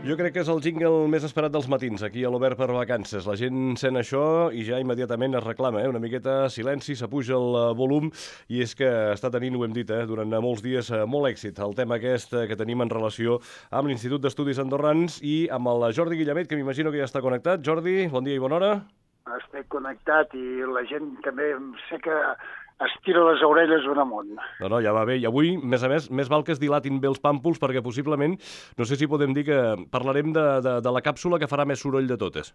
Jo crec que és el jingle més esperat dels matins, aquí a l'Obert per Vacances. La gent sent això i ja immediatament es reclama, una miqueta silenci, s'apuja el volum, i és que està tenint, ho hem dit, durant molts dies molt èxit el tema aquest que tenim en relació amb l'Institut d'Estudis Andorrans i amb el Jordi Guillamet, que m'imagino que ja està connectat. Jordi, bon dia i bona hora. Estic connectat i la gent també sé que estira les orelles ben amunt. No, ja va bé. I avui, a més, més val que es dilatin bé els pàmpols perquè possiblement, no sé si podem dir que parlarem de la càpsula que farà més soroll de totes.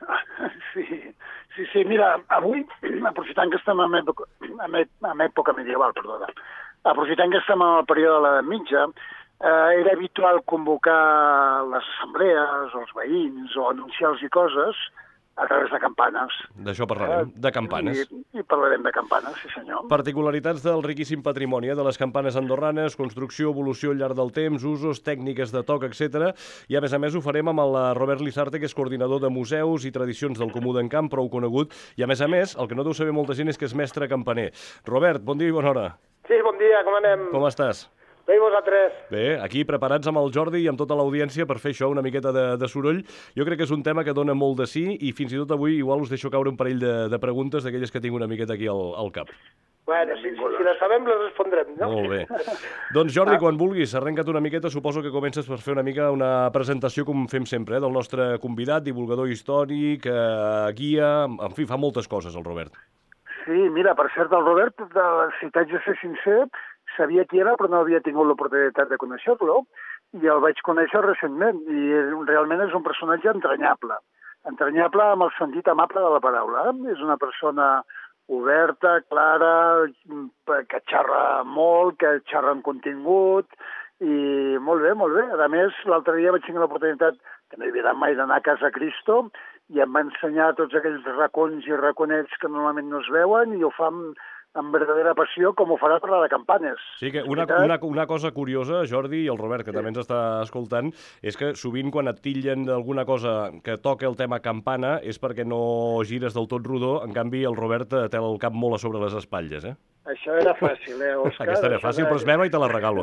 Sí, mira, avui, aprofitant que estem en època medieval, aprofitant que estem en el període de l'edat mitja, era habitual convocar les assemblees, els veïns, o anunciar-los coses a través de campanes. D'això parlarem, de campanes. I parlarem de campanes, sí senyor. Particularitats del riquíssim patrimoni de les campanes andorranes, construcció, evolució al llarg del temps, usos, tècniques de toc, etc. I a més ho farem amb el Robert Lizarte, que és coordinador de museus i tradicions del Comú d'Encamp, prou conegut. I a més, el que no deu saber molta gent és que és mestre campaner. Robert, bon dia i bona hora. Sí, bon dia, com anem? Com estàs? Bé, i vosaltres? Bé, aquí preparats amb el Jordi i amb tota l'audiència per fer això, una miqueta de soroll. Jo crec que és un tema que dona molt de sí i fins i tot avui igual us deixo caure un parell de preguntes d'aquelles que tinc una miqueta aquí al cap. Bueno, si les sabem, les respondrem, no? Molt bé. Doncs Jordi, quan vulguis, arrenca't una miqueta, suposo que comences per fer una mica una presentació com fem sempre, del nostre convidat, divulgador històric, guia, en fi, fa moltes coses el Robert. Sí, mira, per cert, el Robert, si t'haig de ser sincer, sabia qui era, però no havia tingut l'oportunitat de conèixer-lo, i el vaig conèixer recentment, i realment és un personatge entranyable. Entranyable amb el sentit amable de la paraula. És una persona oberta, clara, que xerra molt, que xerra amb contingut, i molt bé, molt bé. A més, l'altre dia vaig tenir l'oportunitat, que no he vist mai, d'anar a Casa Cristo, i em va ensenyar tots aquells racons i raconets que normalment no es veuen, i ho fa amb verdadera passió, com ho farà parlar de campanes. Sí, que una cosa curiosa, Jordi, i el Robert, que també ens està escoltant, és que sovint quan et titllen d'alguna cosa que toca el tema campana és perquè no gires del tot rodó, en canvi el Robert té el cap molt a sobre les espatlles, Això era fàcil, Òscar? Aquesta era fàcil, però és meva i te la regalo.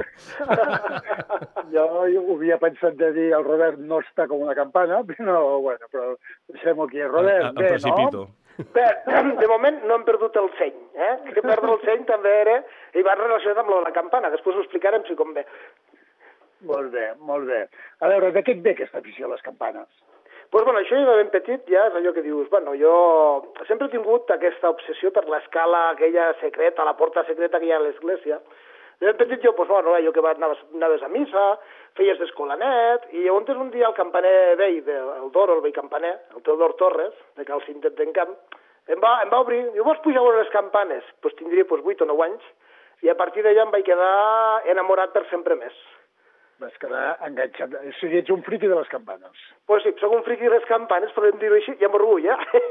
Jo ho havia pensat de dir el Robert no està com una campana, però deixem-ho aquí. Robert, bé, no? Bé, de moment no hem perdut el seny, Que perdre el seny també era, i va relacionat amb la campana, després ho explicarem si convé. Molt bé, molt bé. A veure, de què et ve aquesta afició a les campanes? Doncs això jo de ben petit ja és allò que dius, jo sempre he tingut aquesta obsessió per l'escala aquella secreta, la porta secreta que hi ha a l'església. De ben petit jo que anaves a missa, feies d'escolanet, i llavors un dia el campaner vell, el Doro, el vell campaner, el Teodor Torres, de Cal Cintet d'Encamp, em va obrir, diu, vols pujar a veure les campanes? Doncs tindria 8 o 9 anys, i a partir d'allà em vaig quedar enamorat per sempre més. Vas quedar enganxat. O sigui, ets un friqui de les campanes. Pues sí, soc un friqui de les campanes, podem dir-ho així, i amb orgull,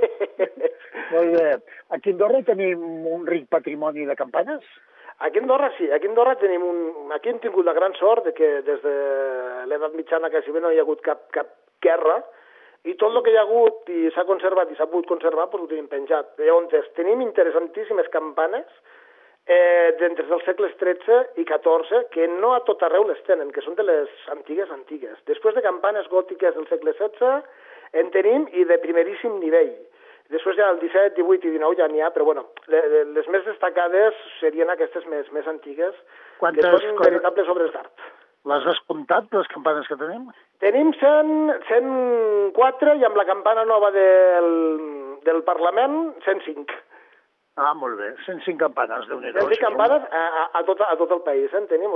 Molt bé. Aquí a Andorra tenim un ric patrimoni de campanes? Aquí a Andorra sí, aquí a Andorra aquí hem tingut la gran sort de que des de l'edat mitjana quasi bé no hi ha hagut cap guerra, i tot el que hi ha hagut i s'ha conservat i s'ha pogut conservar, doncs ho tenim penjat. Llavors, tenim interessantíssimes campanes d'entre els segles XIII i XIV, que no a tot arreu les tenen, que són de les antigues. Després de campanes gòtiques del segle XVI en tenim i de primeríssim nivell. Després ja el 17, 18 i 19 ja n'hi ha, però les més destacades serien aquestes més antigues, que són veritables obres d'art. Les has comptat, les campanes que tenim? Tenim 104 i amb la campana nova del Parlament 105. Ah, molt bé. 105 campanes, Déu-n'hi-do. 105 campanes a tot el país, en tenim,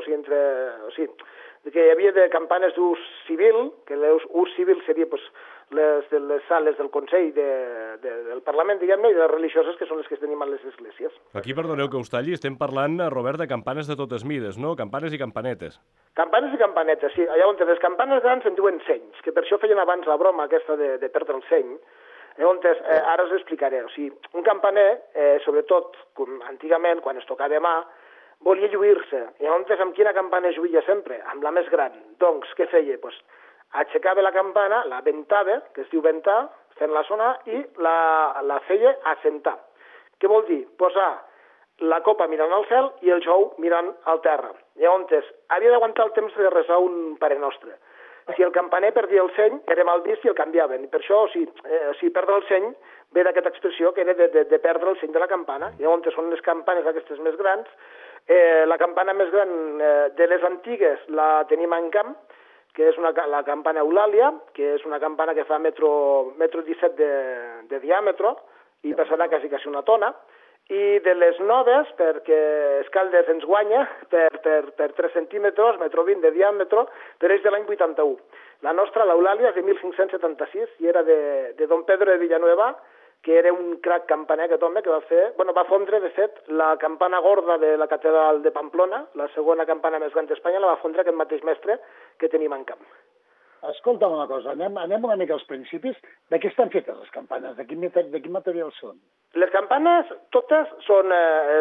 que hi havia de campanes d'ús civil, que l'ús civil seria les de les sales del Consell del Parlament, diguem-ne, i les religioses, que són les que tenim a les esglésies. Aquí, perdoneu que us talli, estem parlant, Robert, de campanes de totes mides, no? Campanes i campanetes. Campanes i campanetes, sí. Allà on les campanes grans se'n diuen senys, que per això feien abans la broma aquesta de perdre el seny. Llavors, ara us explicaré. O sigui, un campaner, sobretot, antigament, quan es tocava mà, volia lluir-se. Llavors, amb quina campana es lluïa sempre? Amb la més gran. Doncs, què feia? Aixecava la campana, la ventava, que es diu ventar, fent-la sonar, i la feia assentar. Què vol dir? Posar la copa mirant al cel i el jou mirant al terra. Llavors, havia d'aguantar el temps de resar un Pare Nostre. si el campaner perdia el seny, era mal vist i el canviaven. I per això, si perdre el seny, ve d'aquesta expressió que era de perdre el seny de la campana. Llavors són les campanes aquestes més grans. La campana més gran de les antigues la tenim en camp, que és la campana Eulàlia, que és una campana que fa metro 17 de diàmetre i pesarà quasi una tona. I de les noves, perquè Escaldes ens guanya per 3 centímetres, metro 20 de diàmetre, però és de l'any 81. La nostra, l'Eulàlia, és de 1576 i era de don Pedro de Villanueva, que era un crac campaner, aquest home, que va fondre, de fet, la campana gorda de la catedral de Pamplona, la segona campana més gran d'Espanya, la va fondre aquest mateix mestre que tenim en camp. Escolta'm una cosa, anem una mica als principis. De què estan fetes les campanes? De quin material són? Les campanes, totes, són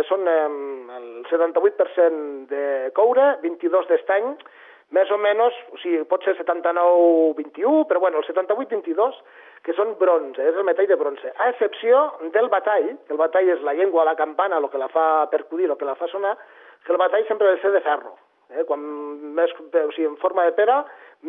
el 78% de coure, 22 d'estany, més o menys, o sigui, pot ser 79-21, però bueno, el 78-22, que són bronze, és el metall de bronze, a excepció del batall, que el batall és la llengua de la campana, el que la fa percudir, el que la fa sonar, que el batall sempre ha de ser de ferro. Quan més, o sigui, en forma de pera,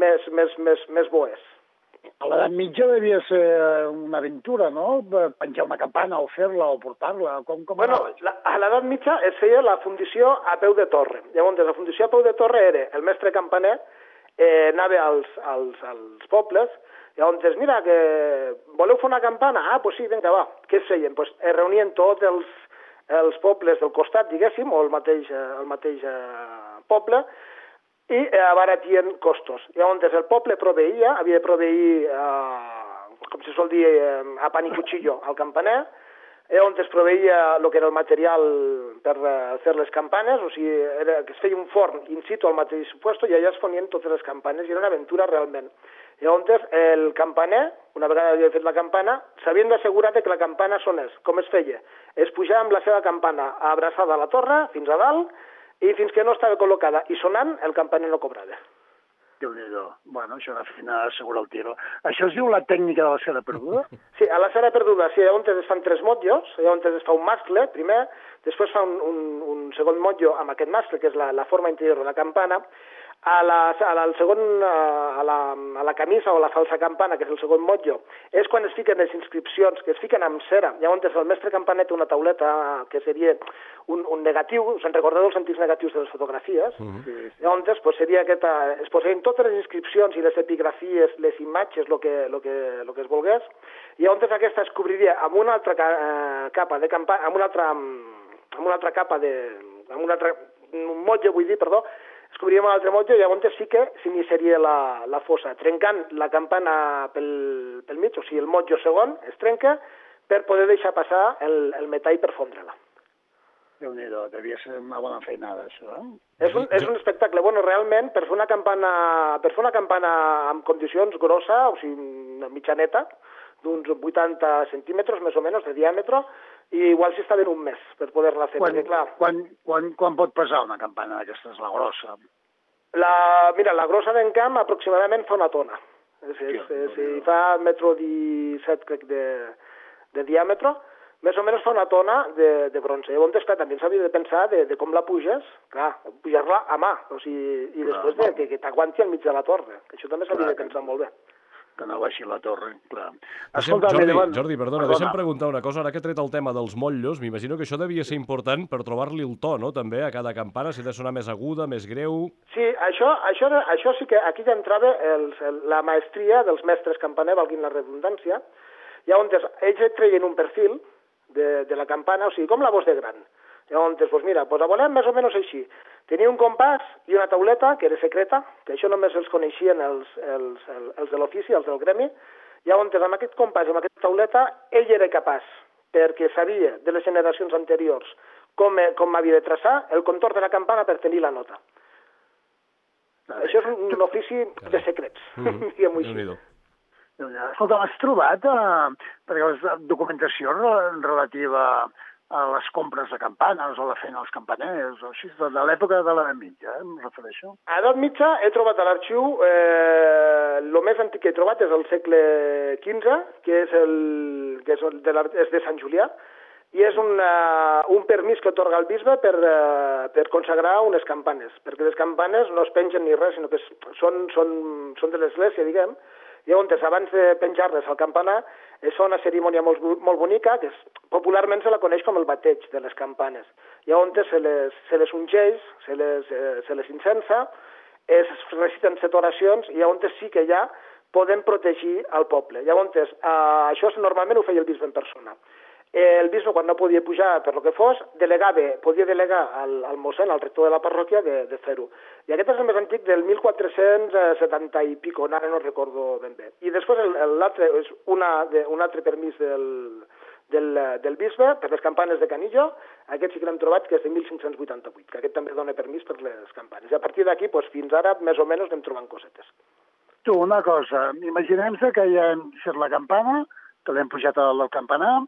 més boes. A l'edat mitja devia ser una aventura, no? Penjar una campana o fer-la o portar-la. Bueno, a l'edat mitja es feia la fundició a peu de torre. Llavors, la fundició a peu de torre era el mestre campaner, anava als pobles, llavors, mira, que voleu fer una campana? Ah, doncs sí, vinga, va. Què es feien? Pues es reunien tots els pobles del costat, diguéssim, o el mateix poble, i abaratien costos. Llavors el poble havia de proveir, com se sol dir, a pan i cuchillo al campaner, on es proveïa el que era el material per fer les campanes, o sigui, que es feia un forn in situ al mateix lloc i allà es fonien totes les campanes, i era una aventura realment. Llavors el campaner, una vegada havia fet la campana, s'havien d'assegurar que la campana sonés. Com es feia? Es pujava amb la seva campana abraçada a la torre, fins a dalt, i fins que no estava col·locada i sonant, el campaner no cobrava. Déu-n'hi-do. Bueno, això era fina assegurar el tiro. Això es diu la tècnica de la cera perduda? Sí, a la cera perduda, sí, llavors es fan 3 motllos, llavors es fa un mascle, primer, després fa un segon motllo amb aquest mascle, que és la forma interior de la campana, a la camisa o la falsa campana, que és el segon motllo, és quan es fiquen les inscripcions, que es fiquen amb cera. Llavors el mestre campaner té una tauleta que seria un negatiu, se'n recordeu els antics negatius de les fotografies? Llavors seria es posarien totes les inscripcions i les epigrafies, les imatges, el que es volgués, i llavors aquesta es cobriria amb una altra capa de campana, amb un motlle, vull dir, perdó, es cobriria amb un altre motlle i llavors sí que s'iniciaria la fossa, trencant la campana pel mig, o sigui, el motlle segon es trenca per poder deixar passar el metall per fondre-la. Déu-n'hi-do, devia ser una bona feinada, això, És un espectacle. Bueno, realment, per fer una campana amb condicions grossa, o sigui, una mitjaneta, d'uns 80 centímetres, més o menys, de diàmetre, i igual s'hi està ben un mes per poder-la fer, perquè clar... Quan pot pesar una campana d'aquestes, la grossa? Mira, la grossa d'en camp aproximadament fa una tona. Fa 1,17 m, crec, de diàmetre, més o menys fa una tona de bronze. Llavors, clar, també s'havia de pensar de com la puges, clar, pujar-la a mà, o sigui, i després que t'aguanti al mig de la torre. Això també s'havia de pensar molt bé. Que no baixi la torre, clar. Jordi, perdona, deixa'm preguntar una cosa. Ara que he tret el tema dels motllos, m'imagino que això devia ser important per trobar-li el to, no?, també, a cada campana, si ha de sonar més aguda, més greu... Sí, això sí que aquí ja entrava la maestria dels mestres campaner, valguin la redundància. Llavors, ells et treien un perfil de la campana, o sigui, com la voz de gran. Llavors, doncs mira, la volem més o menys així. Tenia un compàs i una tauleta, que era secreta, que això només els coneixien els de l'ofici, els del gremi. Llavors, amb aquest compàs i amb aquesta tauleta, ell era capaç, perquè sabia de les generacions anteriors com havia de traçar el contorn de la campana per tenir la nota. Això és un ofici de secrets, diguem-ho així. Escolta, has trobat documentació relativa a les compres de campanes o la feina dels campaners, o així, de l'època de l'edat mitja, em refereixo? A l'edat mitja he trobat a l'arxiu, el més antic que he trobat és el segle XV, que és de Sant Julià. i és un permís que atorga el bisbe per consagrar unes campanes, perquè les campanes no es pengen ni res, sinó que són de l'església, diguem. Llavors, abans de penjar-les al campanar, es fa una cerimònia molt bonica, que popularment se la coneix com el bateig de les campanes. Llavors, se les ungeix, se les incensa, es reciten 7 oracions, i llavors sí que ja poden protegir el poble. Llavors, això normalment ho feia el bisbe en persona. El bisbe, quan no podia pujar per lo que fos, podia delegar al mossèn, al rector de la parròquia, de fer-ho. I aquest és el més antic del 1470 i pico, ara no recordo ben bé. I després l'altre és un altre permís del bisbe per les campanes de Canillo, aquest sí que l'hem trobat, que és de 1588, que aquest també dona permís per les campanes. I a partir d'aquí, fins ara, més o menys, anem trobant cosetes. Tu, una cosa, imaginem-se que ja hem fet la campana, que l'hem pujat al campanar,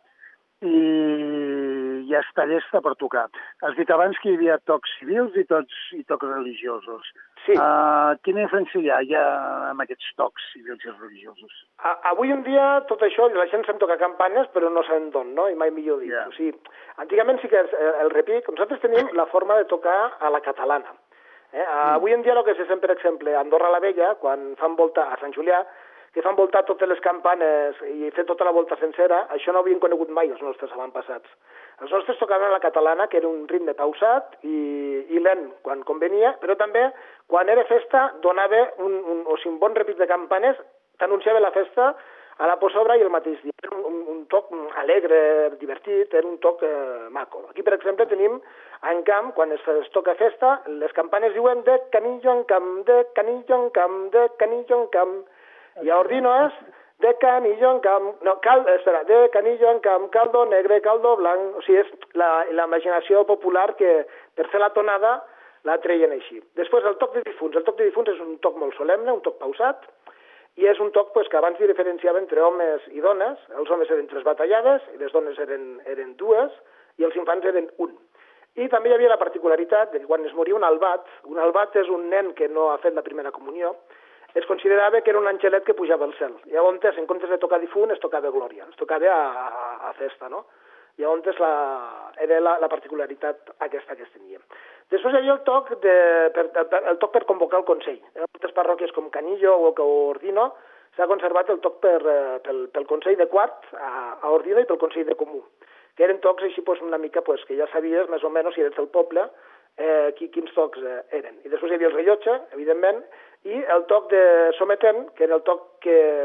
i ja està llesta per tocar. Has dit abans que hi havia tocs civils i tocs religiosos. Sí. Quina diferència hi ha amb aquests tocs civils i religiosos? Avui en dia tot això, la gent se'n toca campanes, però no sabem d'on, no? I mai millor dit. O sigui, antigament sí que el repic, nosaltres tenim la forma de tocar a la catalana. Avui en dia el que se sent, per exemple, a Andorra la Vella, quan fan volta a Sant Julià, que fan voltar totes les campanes i fer tota la volta sencera, això no ho havien conegut mai els nostres avantpassats. Els nostres tocaven a la catalana, que era un ritme pausat i lent quan convenia, però també quan era festa donava un bon repic de campanes, t'anunciava la festa a la postobra i el mateix dia. Era un toc alegre, divertit, era un toc maco. Aquí, per exemple, tenim en camp, quan es toca festa, les campanes diuen de canillo en camp, de canillo en camp, de canillo en camp. I a Ordino és de canillo en camp, de canillo en camp, caldo negre, caldo blanc. O sigui, és la imaginació popular que per fer la tonada la treien així. Després el toc de difunts. El toc de difunts és un toc molt solemne, un toc pausat, i és un toc que abans diferenciava entre homes i dones. Els homes eren 3 batallades, i les dones eren 2, i els infants eren 1. I també hi havia la particularitat de que quan es moria un albat és un nen que no ha fet la primera comunió, es considerava que era un angelet que pujava al cel. Llavors, en comptes de tocar difunt, es tocava glòria, es tocava a festa, no? Llavors, era la particularitat aquesta que es tenia. Després hi havia el toc per convocar el Consell. En moltes parròquies com Canillo o Ordino s'ha conservat el toc pel Consell de Quart a Ordino i pel Consell de Comú, que eren tocs així una mica que ja sabies més o menys si eres del poble quins tocs eren. I després hi havia el rellotge, evidentment, i el toc de sometent, que era el toc que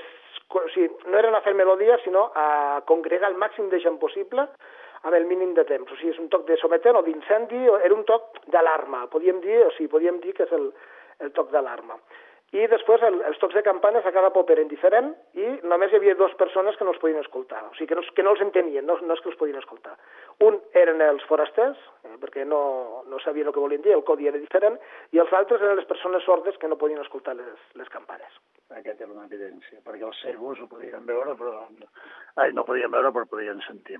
no era a fer melodia, sinó a congregar el màxim de gent possible amb el mínim de temps. O sigui, és un toc de sometent o d'incendi, era un toc d'alarma, podíem dir que és el toc d'alarma. I després els tocs de campanes a cada pop eren diferent i només hi havia 2 persones que no els podien escoltar, o sigui que no els entenien, no és que els podien escoltar. Un eren els forasters, perquè no sabien el que volien dir, el codi era diferent, i els altres eren les persones sordes que no podien escoltar les campanes. Aquesta era una evidència, perquè els cegos ho podien veure, no podien veure, però podien sentir.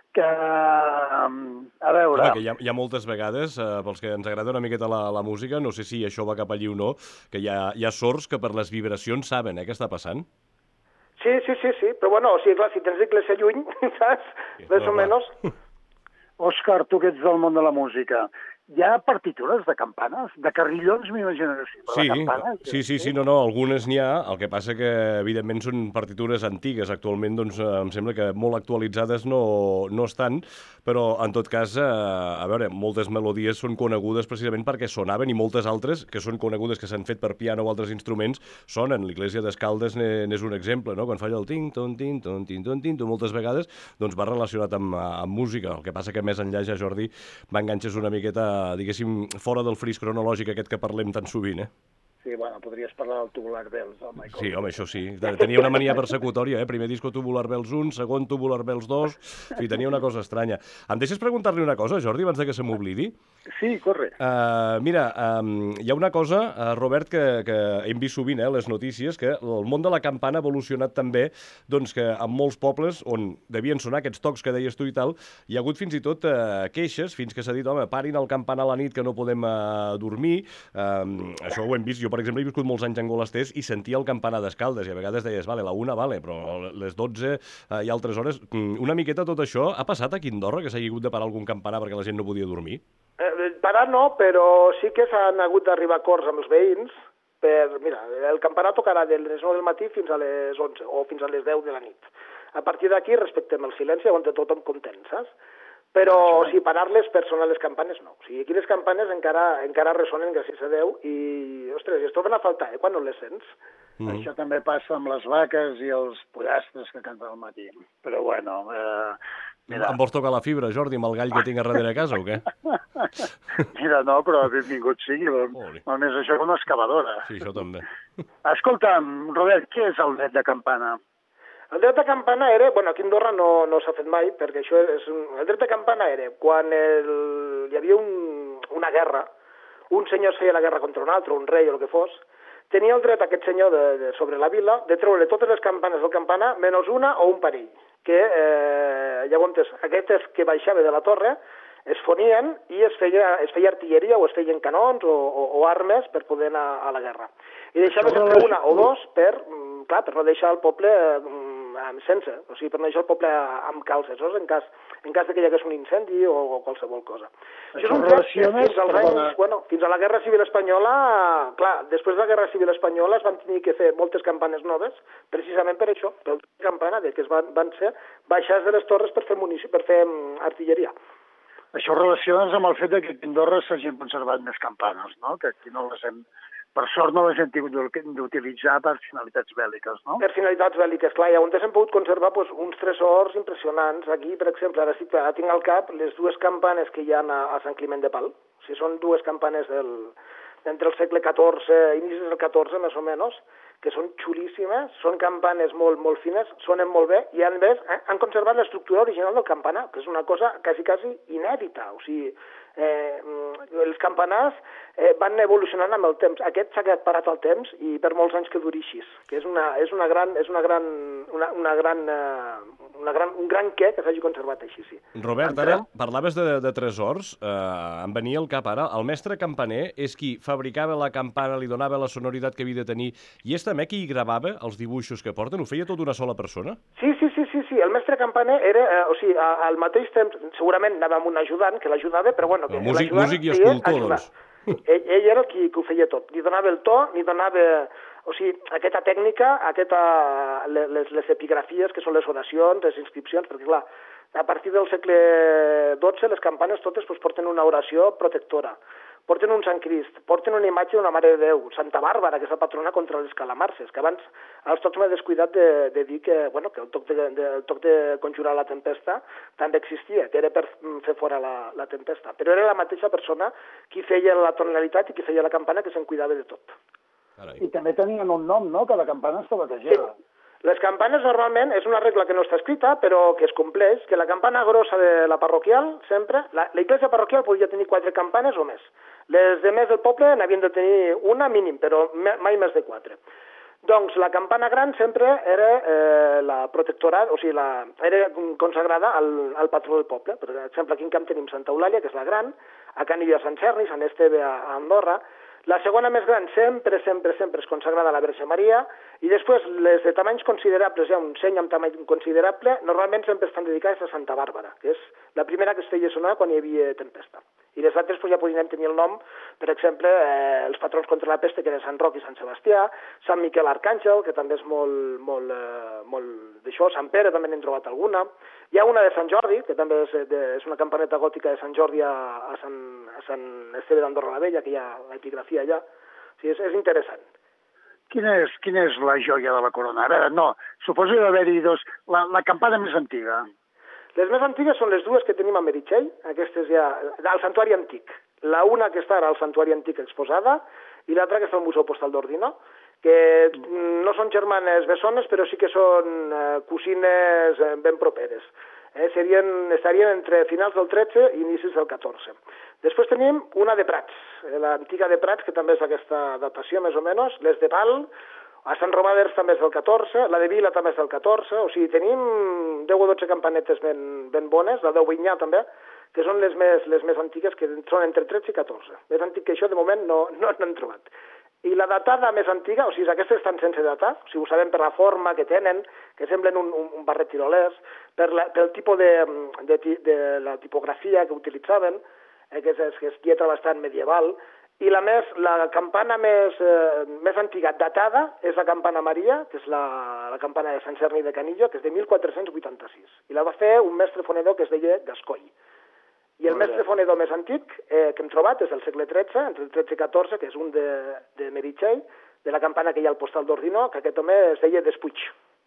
A veure... Que hi ha moltes vegades, pels que ens agrada una miqueta la música, no sé si això va cap allí o no, que hi ha sords que per les vibracions saben què està passant. Sí, però bueno, o sigui, clar, si tens l'església lluny, saps? Més o menys. Òscar, tu que ets del món de la música, hi ha partitures de campanes? De carrillons, m'imagino que sí, però de campanes... Sí, no, algunes n'hi ha, el que passa que, evidentment, són partitures antigues. Actualment, doncs, em sembla que molt actualitzades no estan, però, en tot cas, a veure, moltes melodies són conegudes precisament perquè sonaven i moltes altres, que són conegudes, que s'han fet per piano o altres instruments, sonen. L'Iglésia d'Escaldes n'és un exemple, no? Quan falla el ting-ton, ting-ton, ting-ton, ting-ton, moltes vegades, doncs va relacionat amb música. El que passa que més enllà, ja, Jordi, m'enganxes una miqueta, diguéssim, fora del fris cronològic aquest que parlem tan sovint, Sí, bueno, podries parlar del Tubular Bells, del Michael. Sí, home, això sí. Tenia una mania persecutòria, Primer disco Tubular Bells 1, segon Tubular Bells 2... Sí, tenia una cosa estranya. Em deixes preguntar-li una cosa, Jordi, abans que se m'oblidi? Sí, corre. Mira, hi ha una cosa, Robert, que hem vist sovint, les notícies, que el món de la campana ha evolucionat també, doncs que en molts pobles on devien sonar aquests tocs que deies tu i tal, hi ha hagut fins i tot queixes, fins que s'ha dit, home, parin el campanar a la nit que no podem dormir. Això ho hem vist, jo, per per exemple, he viscut molts anys a Angolasters i sentia el campanar d'Escaldes i a vegades deies, vale, la 1, vale, però les 12 i altres hores... Una miqueta tot això ha passat aquí a Andorra, que s'hagi hagut de parar algun campanar perquè la gent no podia dormir? Parar no, però sí que s'han hagut d'arribar a acords amb els veïns mira, el campanar tocarà de les 9 del matí fins a les 11 o fins a les 10 de la nit. A partir d'aquí respectem el silenci on tothom content, saps? Però si parar-les per sonar les campanes no. O sigui, aquí les campanes encara ressonen gràcies a Déu i, ostres, es troben a faltar, quan no les sents? Això també passa amb les vaques i els pollastres que canten al matí. Però bueno... Em vols tocar la fibra, Jordi, amb el gall que tinc a darrere a casa o què? Mira, no, però benvingut sigui. Només això que una excavadora. Sí, això també. Escolta'm, Robert, què és el dret de campana? El dret de campana era... Bueno, aquí a Andorra no s'ha fet mai, perquè això és... El dret de campana era quan hi havia una guerra, un senyor feia la guerra contra un altre, un rei o el que fos, tenia el dret aquest senyor sobre la vila de treure totes les campanes del campanar menys una o un parell, que llavors aquestes que baixava de la torre es fonien i es feia artilleria o es feien canons o armes per poder anar a la guerra. I deixava sempre una o dos per no deixar el poble sense, o sigui, per no deixar el poble amb calces, en cas que hi hagués un incendi o qualsevol cosa. Això és un fet que fins a la Guerra Civil Espanyola, clar, després de la Guerra Civil Espanyola es van tenir que fer moltes campanes noves, precisament per això, per campana, que van ser baixats de les torres per fer artilleria. Això relaciones amb el fet que a Andorra s'hagin conservat més campanes, no? Que aquí no les hem... Per sort no les hem tingut d'utilitzar per finalitats bèl·liques, no? Per finalitats bèl·liques, clar, i on hem pogut conservar uns tresors impressionants. Aquí, per exemple, ara tinc al cap les dues campanes que hi ha a Sant Climent de Pal. O sigui, són dues campanes entre el segle XIV, inicis del XIV, més o menys, que són xulíssimes, són campanes molt fines, sonen molt bé, i a més han conservat l'estructura original del campanar, que és una cosa quasi inèdita. O sigui, els campanars van evolucionant amb el temps. Aquest s'ha quedat parat al temps i per molts anys que duri així, que és un gran què que s'hagi conservat així, sí. Robert, ara parlaves de tresors, em venia al cap ara, el mestre campaner és qui fabricava la campana, li donava la sonoritat que havia de tenir, i és també qui gravava els dibuixos que porten? Ho feia tot una sola persona? Sí, el mestre campaner era, o sigui, al mateix temps, segurament anava amb un ajudant que l'ajudava, però bueno... Músic i escultor, doncs. Ell era qui ho feia tot. Li donava el to, li donava... O sigui, aquesta tècnica, les epigrafies, que són les oracions, les inscripcions, perquè clar, a partir del segle XII les campanes totes porten una oració protectora, porten un Sant Crist, porten una imatge d'una Mare de Déu, Santa Bàrbara, que és la patrona contra les calamarses, que abans als tots m'he descuidat de dir que el toc de conjurar la tempesta també existia, que era per fer fora la tempesta, però era la mateixa persona qui feia la tonalitat i qui feia la campana, que se'n cuidava de tot. I també tenien un nom, no?, que la campana estava bategada. Sí. Les campanes normalment és una regla que no està escrita, però que es compleix, que la campana grossa de la parroquial, sempre, la iglesia parroquial podia tenir 4 campanes o més. Les demés del poble n'havien de tenir una mínim, però mai més de 4. Doncs la campana gran sempre era la protectora, o sigui, era consagrada al patró del poble. Per exemple, aquí en Camp tenim Santa Eulàlia, que és la gran, a Can hi ha Sant Cerni, Sant Esteve a Andorra. La segona més gran sempre és consagrada a la Verge Maria, i després les de tamanys considerables, hi ha un seny amb tamany considerable, normalment sempre estan dedicades a Santa Bàrbara, que és la primera que es feia sonar quan hi havia tempesta. I les altres ja podríem tenir el nom, per exemple, els patrons contra la pesta, que eren Sant Roc i Sant Sebastià, Sant Miquel Arcàngel, que també és molt d'això, Sant Pere també n'hem trobat alguna. Hi ha una de Sant Jordi, que també és una campaneta gòtica de Sant Jordi a Sant Esteve d'Andorra la Vella, que hi ha l'epigrafia allà. O sigui, és interessant. Quina és la joia de la corona? A veure, no, suposo que d'haver-hi dos... La campana més antiga. Les més antigues són les dues que tenim a Meritxell, aquestes ja... al Santuari Antic. La una que està ara al Santuari Antic exposada i l'altra que està al Museu Postal d'Ordino, que no són germanes bessones, però sí que són cosines ben properes. Estarien entre finals del 13 i inicis del 14. Després tenim una de Prats, l'antiga de Prats, que també és aquesta datació més o menys, les de Pal, a Sant Romaders també és del 14, la de Vila també és del 14, o sigui, tenim 10 o 12 campanetes ben bones, la de Vinyà també, que són les més antigues, que són entre 13 i 14. Més antic que això, de moment, no n'hem trobat. I la datada més antiga, o sigui, aquestes estan sense datar, o sigui, ho sabem per la forma que tenen, que semblen un barret tirolès, pel tipus de la tipografia que utilitzaven, que és lletra bastant medieval, i la campana més antiga datada és la campana Maria, que és la campana de Sant Cerni de Canillo, que és de 1486, i la va fer un mestre fonedor que es deia Gascoll. I el mestre fonedor més antic que hem trobat és del segle XIII, entre el XIII i XIV, que és un de Meritxell, de la campana que hi ha al postal d'Ordino, que aquest home es deia Despuig.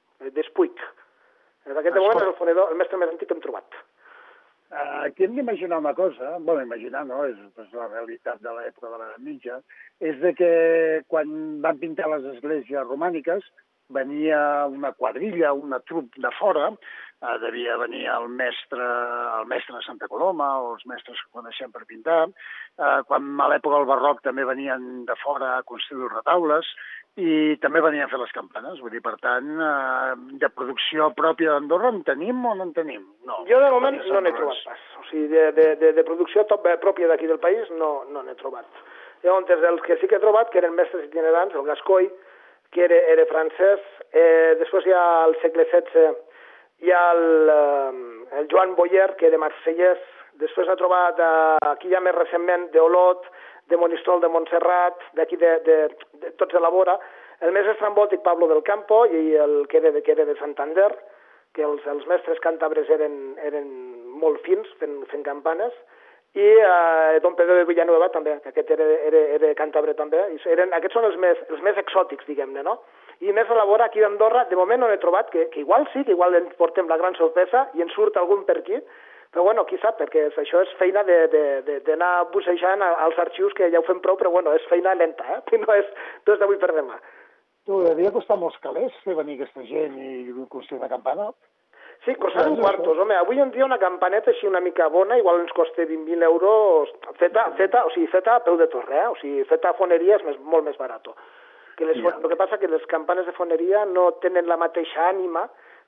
Aquest moment és el mestre més antic que hem trobat. Aquí hem d'imaginar una cosa, imaginar no, és la realitat de l'època de l'edat mitja, és de que quan van pintar les esglésies romàniques venia una quadrilla, una trup de fora, devia venir el mestre de Santa Coloma o els mestres que coneixem per pintar, quan a l'època del barroc també venien de fora a construir retaules i també venien a fer les campanes. Vull dir, per tant, de producció pròpia d'Andorra en tenim o no en tenim? No. Jo de moment no n'he trobat pas. O sigui, de producció pròpia d'aquí del país no n'he trobat. Llavors, els que sí que he trobat, que eren mestres itinerants, el Gascoll, que era francès, després hi ha al segle XVI hi ha el Joan Boyer, que era marsellès, després ha trobat aquí ja més recentment d'Olot, de Monistrol de Montserrat, d'aquí de tots de la vora, el més estrambòtic Pablo del Campo i el que era de Santander, que els mestres càntabres eren molt fins fent campanes, i Don Pedro de Villanueva també, que aquest era càntabre també, i aquests són els més exòtics, diguem-ne, no? I més a la vora aquí d'Andorra, de moment no n'he trobat, que igual sí, que igual ens portem la gran sorpresa i ens surt algun per aquí, però bueno, qui sap, perquè això és feina d'anar bussejant als arxius, que ja ho fem prou, però bueno, és feina lenta, no és d'avui per demà. Tu, devia costar molts calés fer venir aquesta gent i construir una campana? Sí, costaven quartos, home, avui en dia una campaneta així una mica bona, igual ens costa 20.000 euros, feta a peu de torre, o sigui, feta a foneria és molt més barat. El que passa que les campanes de foneria no tenen la mateixa ànima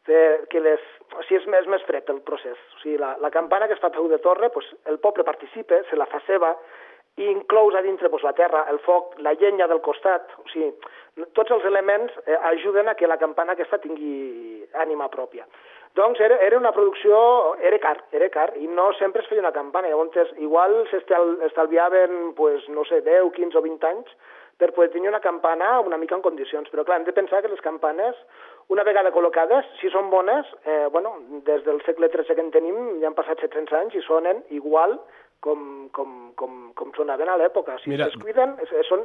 o sigui, és més fred el procés. O sigui, la campana que es fa a peu de torre, el poble participa, se la fa seva, i inclous a dintre la terra, el foc, la llenya del costat, o sigui, tots els elements ajuden a que la campana aquesta tingui ànima pròpia. Doncs era una producció, era car, i no sempre es feia una campana, llavors igual s'estalviaven, no sé, 10, 15 o 20 anys per poder tenir una campana una mica en condicions. Però clar, hem de pensar que les campanes, una vegada col·locades, si són bones, des del segle XIII que en tenim, ja han passat 700 anys i sonen igual com sonaven a l'època. Si es cuiden,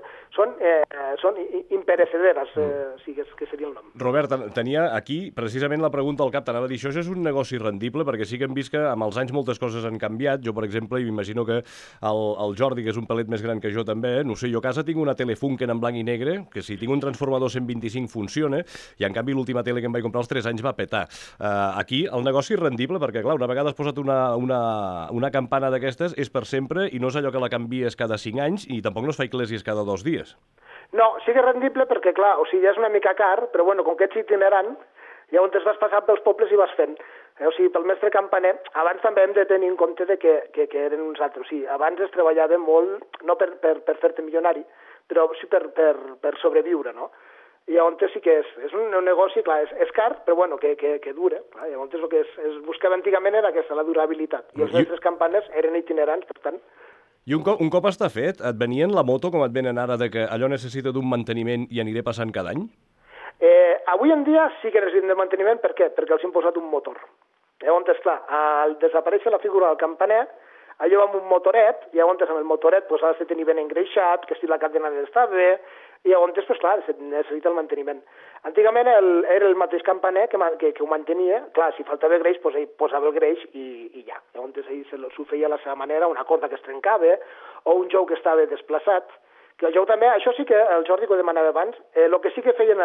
són imperecederes, que seria el nom. Robert, tenia aquí precisament la pregunta al cap. T'anava a dir, això és un negoci rendible? Perquè sí que hem vist que amb els anys moltes coses han canviat. Jo, per exemple, i m'imagino que el Jordi, que és un pelet més gran que jo també, no sé, jo a casa tinc una tele Funken en blanc i negre, que si tinc un transformador 125 funciona, i en canvi l'última tele que em vaig comprar als 3 anys va petar. Aquí el negoci és rendible perquè, clar, una vegada has posat una campana d'aquestes és per sempre i no és allò que la canvies cada 5 anys i tampoc no es fa eclèsies cada 2 dies. No, sí que és rendible perquè, clar, o sigui, ja és una mica car, però bueno, com que ets itinerant, llavors es vas passant pels pobles i vas fent. O sigui, pel mestre campaner, abans també hem de tenir en compte que eren uns altres. O sigui, abans es treballava molt, no per fer-te milionari, però sí per sobreviure, no? I llavors sí que és un negoci, clar, és car, però bueno, que dura. Clar, llavors el que es buscava antigament era aquesta, la durabilitat. I els mestres campanes eren itinerants, per tant. I un cop està fet, et venien la moto com et venen ara, de que allò necessita d'un manteniment i aniré passant cada any? Avui en dia sí que necessiten de manteniment, per què? Perquè els han posat un motor. Llavors, clar, al desaparèixer la figura del campaner, allò amb un motoret, i llavors amb el motoret has de tenir ben engreixat, que estigui la cadena d'estar bé, i llavors, clar, necessita el manteniment. Antigament era el mateix campaner que ho mantenia, clar, si faltava greix, ell posava el greix i ja. Llavors ell s'ho feia a la seva manera, una corda que es trencava, o un jou que estava desplaçat, que el jou també, això sí que el Jordi que ho demanava abans, el que sí que feien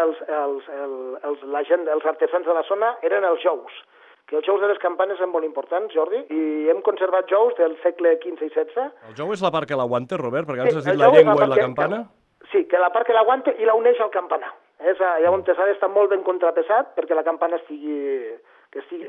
els artesans de la zona eren els jous, que els jous de les campanes són molt importants, Jordi, i hem conservat jous del segle XV i XVI. El jou és la part que l'aguanta, Robert? Perquè abans has dit la llengua i la campana? Sí, que la part que l'aguanta i la uneix al campanar. Llavors ha d'estar molt ben contrapesat perquè la campana estigui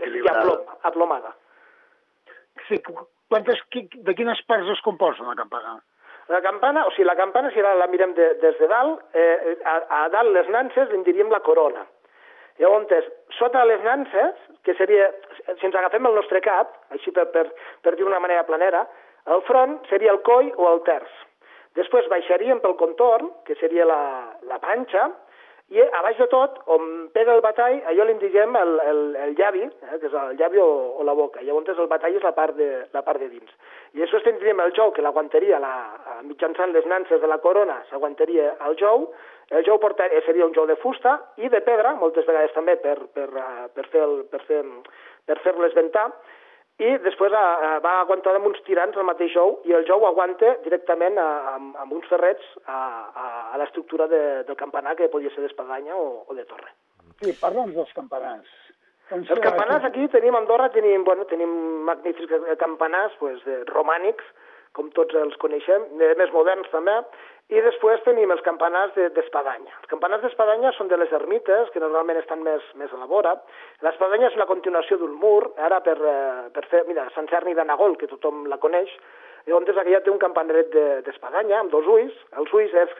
aplomada. Sí, de quines parts es composa una campana? La campana, si la mirem des de dalt, a dalt les nanses en diríem la corona. Llavors, sota les nanses, que seria, si ens agafem el nostre cap, així per dir d'una manera planera, el front seria el coll o el terç. Després baixaríem pel contorn, que seria la panxa, i a baix de tot, on pega el batall, allò li diguem el llavi, que és el llavi o la boca. Llavors el batall és la part de dins. I després tindríem el jou, que l'aguantaria mitjançant les nanses de la corona, s'aguantaria el jou seria un jou de fusta i de pedra, moltes vegades també per fer-les ventar, i després va aguantar amb uns tirants el mateix jou, i el jou aguanta directament amb uns ferrets a l'estructura del campanar, que podia ser d'espadanya o de torre. Sí, parla'ns dels campanars. Els campanars aquí a Andorra tenim magnífics campanars romànics, com tots els coneixem, més moderns també, i després tenim els campanars d'espadanya. Els campanars d'espadanya són de les ermites, que normalment estan més a la vora. L'espadanya és una continuació d'un mur, ara per fer, mira, Sant Cerni de Nagol, que tothom la coneix, llavors aquella té un campanaret d'espadanya amb 2 ulls. Els ulls és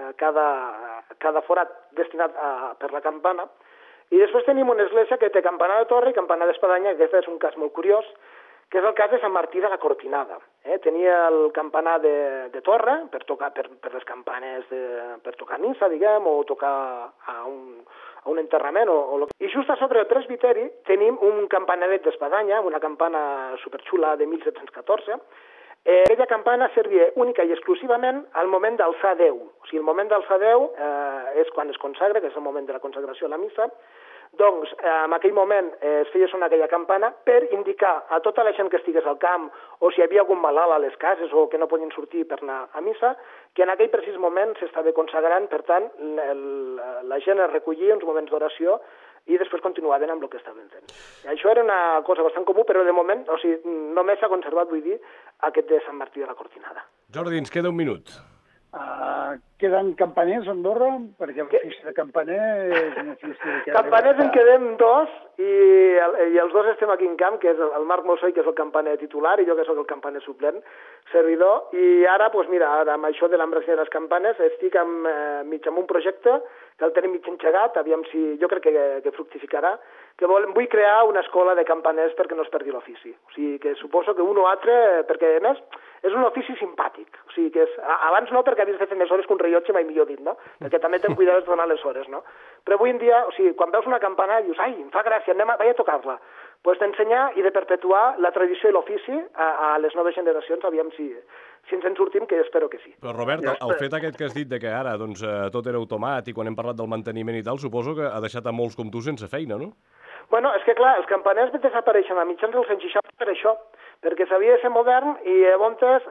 cada forat destinat per la campana. I després tenim una església que té campanar de torre i campanar d'espadanya, que aquest és un cas molt curiós, que és el cas de Sant Martí de la Cortinada. Tenia el campanar de torre per tocar per les campanes, per tocar missa, diguem, o tocar a un enterrament. I just a sobre del presbiteri tenim un campanaret d'espadanya, una campana superxula de 1714. Aquella campana servia única i exclusivament al moment d'alçar Déu. O sigui, el moment d'alçar Déu és quan es consagra, que és el moment de la consagració a la missa. Doncs en aquell moment es feia sonar aquella campana per indicar a tota la gent que estigués al camp o si hi havia algun malalt a les cases o que no podien sortir per anar a missa, que en aquell precís moment s'estava consagrant, per tant la gent es recollia uns moments d'oració i després continuaven amb el que estaven fent. I això era una cosa bastant comú, però de moment, o sigui, només s'ha conservat, vull dir, aquest de Sant Martí de la Cortinada. Jordi, ens queda un minut. Queden campaners a Andorra? Perquè l'ofici de campaner és un ofici que... Campaners en quedem 2 i els 2 estem aquí en camp, que és el Marc Mossoi, que és el campaner titular, i jo que sóc el campaner suplent, servidor, i ara, doncs mira, amb això de l'embrasia de les campanes, estic mig en un projecte que el tenim mig engegat, aviam si jo crec que fructificarà, que vull crear una escola de campaners perquè no es perdi l'ofici. O sigui, que suposo que un o altre, perquè a més és un ofici simpàtic, o sigui que abans no perquè havies de fer més hores que un rellotge, mai millor dit, no? Perquè també te'n cuidaves de donar les hores, no? Però avui en dia, o sigui, quan veus una campana dius, ai, em fa gràcia, vaig a tocar-la. Doncs d'ensenyar i de perpetuar la tradició i l'ofici a les noves generacions, aviam si ens en sortim, que espero que sí. Però Robert, el fet aquest que has dit de que ara tot era automàtic, quan hem parlat del manteniment i tal, suposo que ha deixat a molts com tu sense feina, no? Bueno, és que clar, els campaners desapareixen a mitjans dels anys 60 per això, perquè s'havia de ser modern i llavors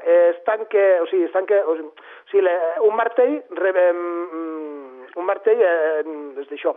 un martell és d'això.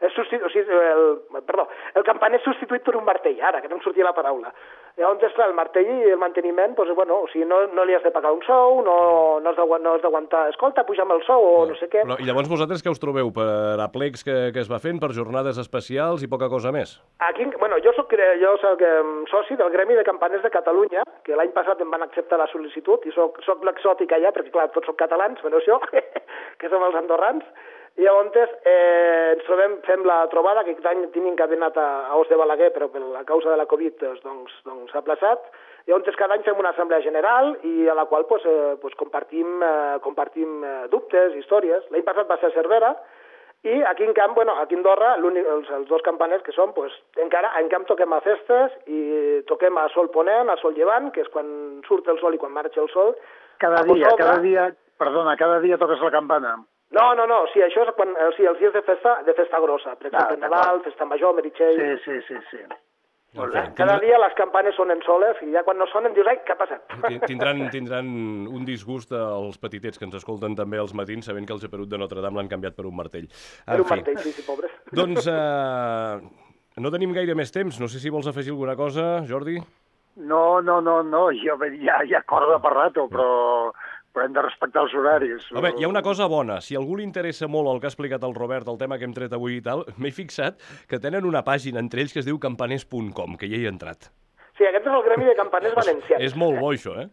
El campaner és substituït per un martell, ara, que no em sortia la paraula. Llavors, clar, el martell i el manteniment, doncs, bueno, o sigui, no li has de pagar un sou, no has d'aguantar, escolta, puja'm el sou o no sé què. I llavors vosaltres què us trobeu? Per aplecs que es va fent, per jornades especials i poca cosa més? Aquí, bueno, jo soc soci del Gremi de Campaners de Catalunya, que l'any passat em van acceptar la sol·licitud, i soc l'exòtic allà, perquè clar, tots som catalans, menys jo, que som els andorrans. I llavors ens trobem, fem la trobada, que aquest any tenim encadenat a Os de Balaguer, però per la causa de la Covid doncs s'ha aplaçat. Llavors cada any fem una assemblea general i a la qual compartim dubtes, històries. L'any passat va ser a Cervera i aquí en camp, aquí a Andorra, els 2 campaners que som, encara en camp toquem a festes i toquem a sol ponent, a sol llevant, que és quan surt el sol i quan marxa el sol. Cada dia toques la campana. No, o sigui, això és els dies de festa grossa, per exemple, Nadal, Festa Major, Meritxell... Sí. Cada dia les campanes sonen soles i ja quan no sonen dius, ai, què ha passat? Tindran un disgust els petitets que ens escolten també als matins sabent que el geperut de Notre Dame l'han canviat per un martell. Per un martell, sí, pobres. Doncs no tenim gaire més temps. No sé si vols afegir alguna cosa, Jordi? No, jo ja corda per rato, però hem de respectar els horaris. Home, hi ha una cosa bona. Si a algú li interessa molt el que ha explicat el Robert, el tema que hem tret avui i tal, m'he fixat que tenen una pàgina entre ells que es diu campaners.com, que ja hi he entrat. Sí, aquest és el Gremi de Campaners Valencians. És molt bo, això, eh?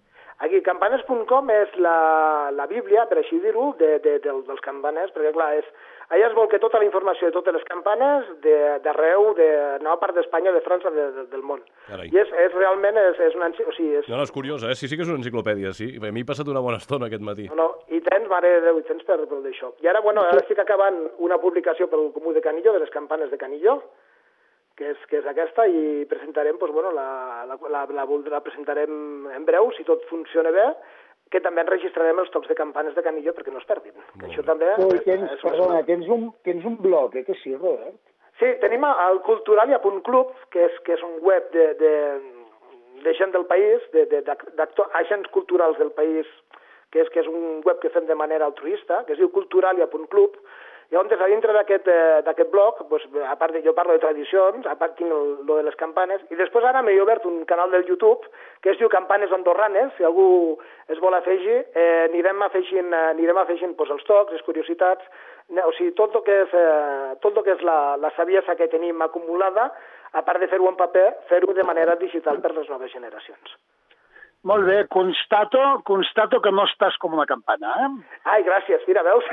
Aquí, campanes.com és la bíblia, per així dir-ho, dels campaners, perquè clar, allà es vol que tota la informació de totes les campanes d'arreu, de nova part d'Espanya, de França, del món. Carai. I és realment, és una... O sigui, No, és curiosa, Sí que és una enciclopèdia, sí. A mi he passat una bona estona aquest matí. No, i tens, mare de Déu, i tens per d'això. I ara, bueno, ara estic acabant una publicació pel Comú de Canillo, de les campanes de Canillo, que és aquesta, i presentarem, doncs, bueno, la presentarem en breu, si tot funciona bé, que també enregistrarem els tocs de campanes de Canillo perquè no es perdin. Això també... Tens un blog, que sí, Robert? Sí, tenim el culturalia.club, que és un web de gent del país, d'agents culturals del país, que és un web que fem de manera altruista, que es diu culturalia.club. Llavors, a dintre d'aquest blog, doncs, a part jo parlo de tradicions, a part tinc lo de les campanes, i després ara m'he obert un canal del YouTube que es diu Campanes Andorranes, si algú es vol afegir, anirem afegint doncs, els tocs, les curiositats, o sigui, tot el que és la saviesa que tenim acumulada, a part de fer-ho en paper, fer-ho de manera digital per les noves generacions. Molt bé, constato que no estàs com una campana, Ai, gràcies, mira, veus?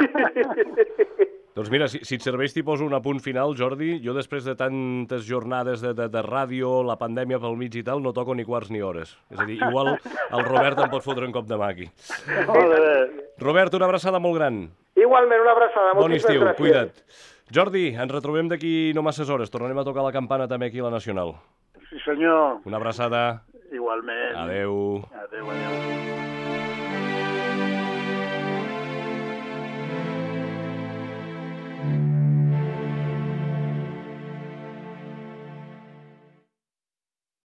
Doncs mira, si et serveix t'hi poso un apunt final, Jordi. Jo després de tantes jornades de ràdio, la pandèmia pel mig i tal, no toco ni quarts ni hores. És a dir, igual el Robert em pot fotre un cop de mà aquí. Molt bé. Robert, una abraçada molt gran. Igualment, una abraçada. Bon estiu, gràcies. cuida't. Jordi, ens retrobem d'aquí no masses hores. Tornarem a tocar la campana també aquí a la Nacional. Sí, senyor. Una abraçada. Igualment. Adeu. Adeu.